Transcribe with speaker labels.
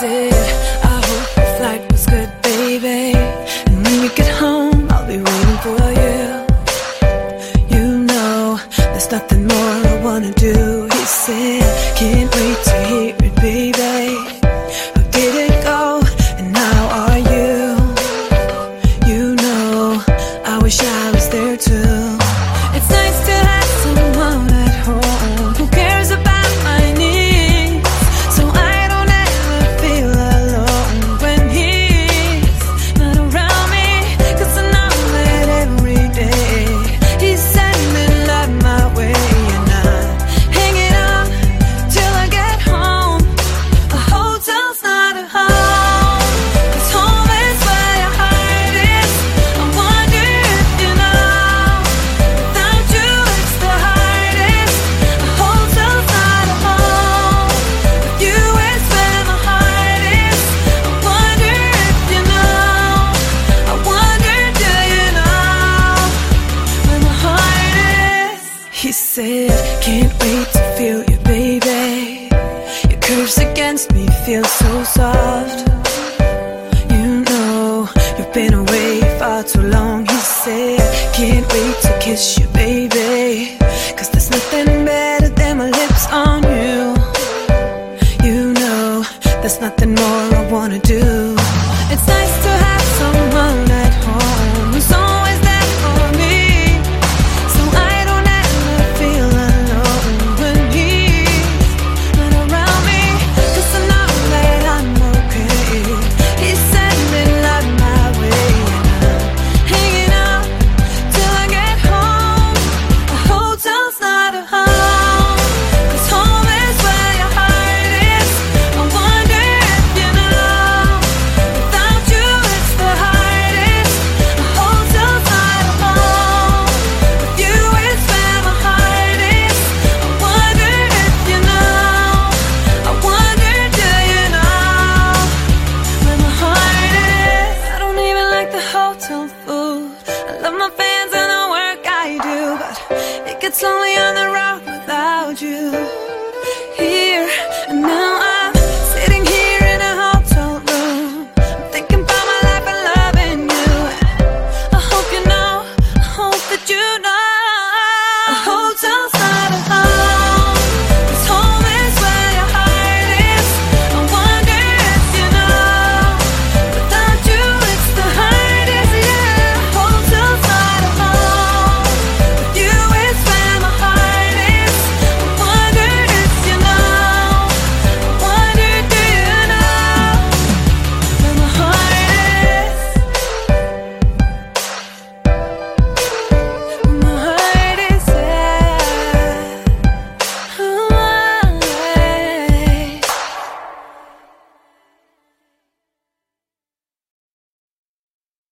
Speaker 1: said, I hope the flight was good, baby. And when you get home, I'll be waiting for you. You know, there's nothing more I wanna do. He said, can't wait to hear it, baby. How did it go? And how are you? You know, I wish I was there too. It's nice to have someone at home who cares about my needs, so I don't ever feel alone when he's not around me. 'Cause I know that every day he's sending love my way, and I'm hanging up till I get home. A hotel's not a home, 'cause home is where your heart is. I wonder if you know, without you it's the hardest. A hotel's not a home, with you it's where my heart is. I wonder if you know, I wonder, do you know where my heart is? He said, can't wait to feel you, baby. Your curves against me feel so soft. You know, you've been away far too long. He said, can't wait to kiss you,